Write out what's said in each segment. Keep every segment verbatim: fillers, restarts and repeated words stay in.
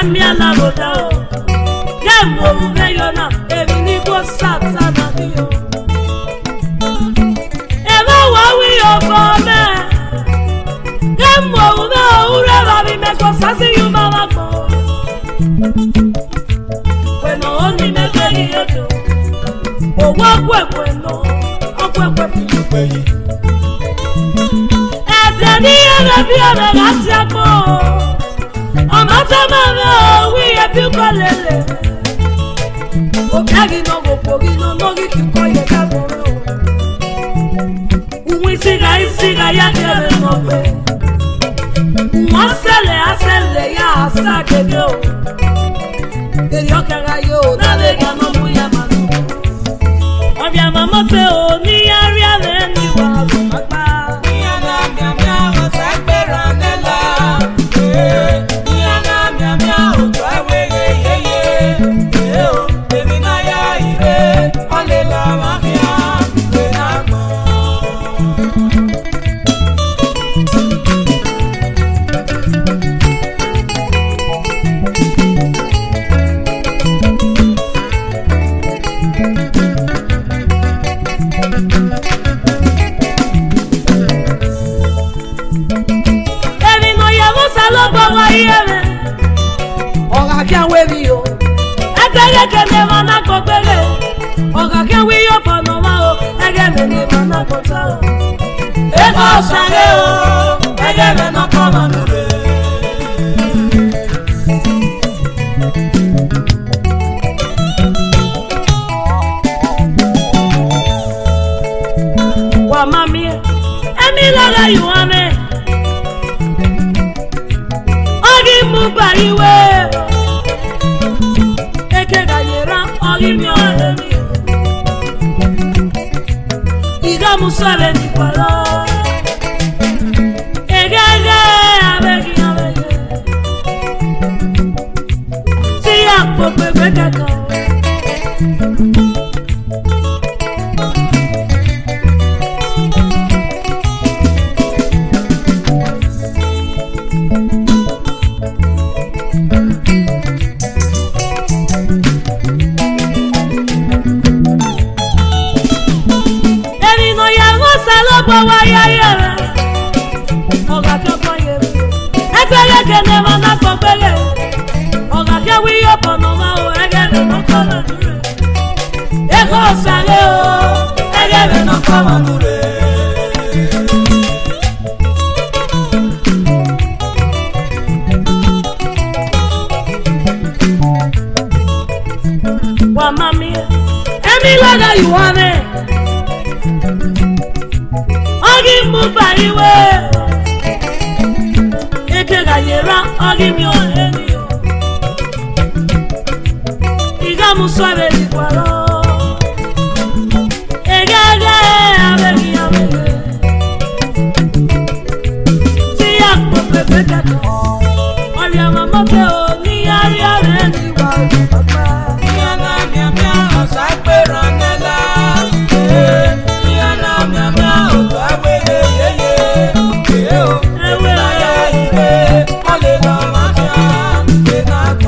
mia la roda o Gembo uveyona Evi niko satana dio Eva wawi okome Gembo uve ure babi meko sasi yuma wako Bueno oni mekegi yoto Owa kwe kweno Okwe kwe filupe yi Edeni ebe biyo me gati ako Amata mame owi ebi kolele Obiagi no gopogi no nogi kikoye kagoro Uwi siga isiga ya kere nobe Asele asele ya asa kege o Eyo kera yo na vega no muya manu Obia mamote o ni ari ave ni wa mapa Ni ana mia mia o sakbera nela Eh ni ana mia mia o twawe ye ye ye Eh o baby na ya ire ole la mafia we na go Oga kia wevi yo Egeye kene mana kopere Oga kia wi yo ponoma o Ege mene mana kota o Ego sare o Ege mene koma nure Wa mami Emi laga yuame Mugba iwe Eke ganyera Ogi mi ole mi Iga musale ni kwalo Ege ege Abegi abegi Siya pope bekeko Oga ke koye Egeye kene mana kopele Oga ke wi yo ponoma o Egeye no koma nure Ego sale o Egeye no koma nure Wa mami Emi laga yuame Ogi mugba iwe Eke ganyera Ogi mi ole ni o Iga muswabe di kwalo Ege ege Abegi abegi Siya pope pekato Oria mamote o Ni ari are ni wa papa Iyana mia mia Osakpe ranela Eh Iyana mia mia Otwawe ye ye ye Eh o Ewe aya ire Ole la mafia We na go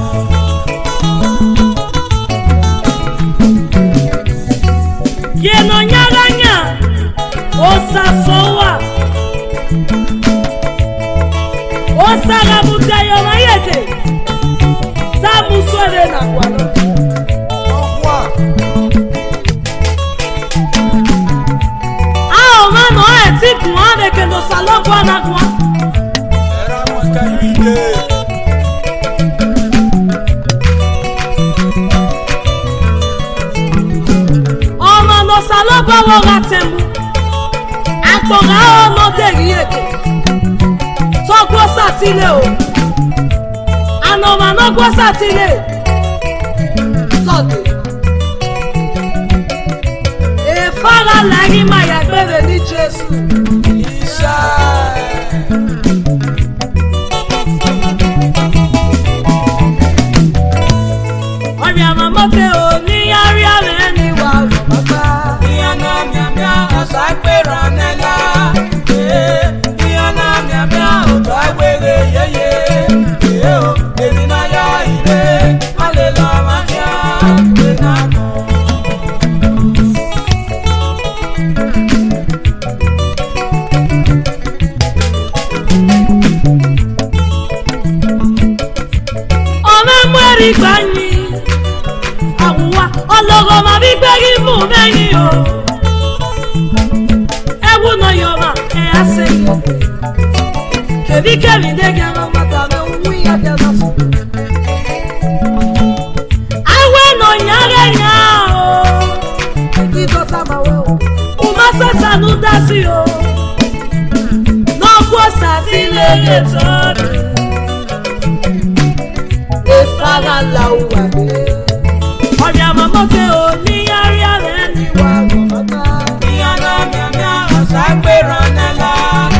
Yeno nyaganya Osa sowa Osa gabuta yo mayete Samu swere na kwalo Okwa Ao mano e tiku ane kendo saloko anakwa Era mwaka yide O mano saloko woga tembu Akpoga o no degi eke Sokwo satile o Ano mano kwa satile Sote E fara lagi maya bebe ni Jesu Isha Oria mamote o ni ari ale ni wa papa Iyana mia mia Osakpe ranela Eh Iyana mia mia Otwawe ye ye Eh o Ebi na ya rí gbàyìn àwùwá ọlọ́gọ́ máa fi gbẹ́rí fún mẹ́yìn o ẹ̀wù náà yọ̀ọ̀mà ẹ̀ á sẹ́yìn kèbí kẹ́rin dẹ́gẹ̀ ẹ̀rọ mọ́ta mi wú ìyàgẹ̀ náà fún àwẹ̀ náà yàrá yà o kí dọ́tà máa wẹ̀ o kò má sẹ́sà ló dá sí o náà kó sàtìlẹ̀ lè tọ́jú ìfara làwùwà gbé ọ̀rẹ́ àmọ́mọ́ tẹ ò ní yàrá rẹ̀ ní wà gbọ̀ngàn. Ìyànà mìàmìà ọ̀sà gbéra nẹ́lá.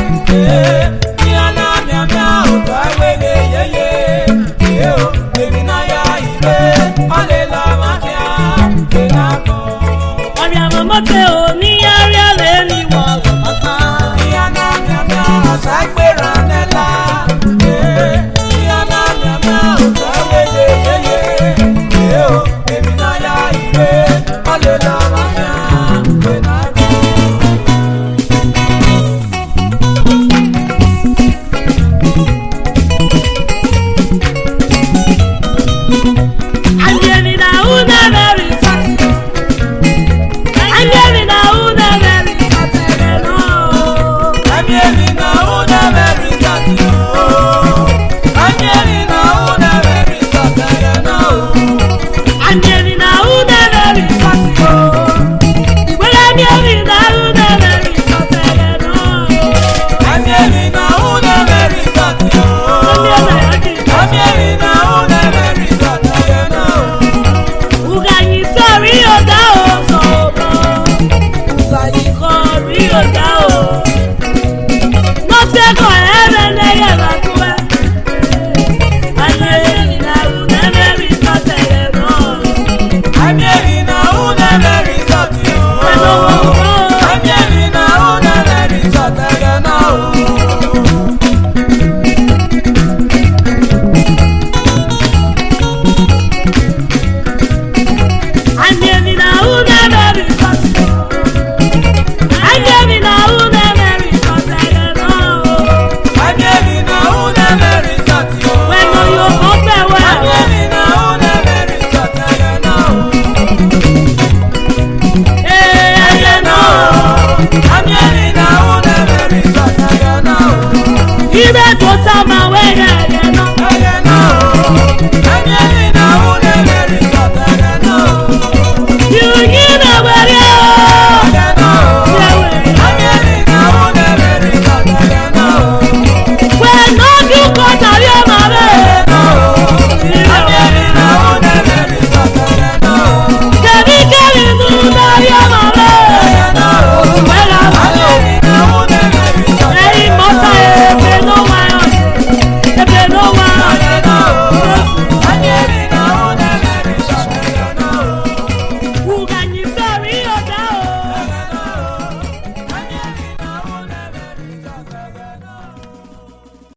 Ìyànà mìàmìà ọ̀tọ̀ àwẹ̀lẹ̀ yẹyẹ. Ìyẹ́ o, èmi náà yá ìwé. Ọ̀lẹ́ lọ máa kí á gbé náà kọ́. ọ̀rẹ́ àmọ́mọ́ tẹ ò ní yàrá rẹ̀ ní wà gbọ̀ngàn. Ìyànà mìàmìà ọ̀sà gbéra nẹ́lá. Ìyànà mìàmìà ọ̀tọ̀ àwẹ̀lẹ̀ yẹyẹ. Ìyẹ́ o, èmi náà yá ìwé. Ọ̀lẹ́ lọ máa kí á gbé náà kọ́. Ibe to sama we ya ya no. Yeah, yeah, no.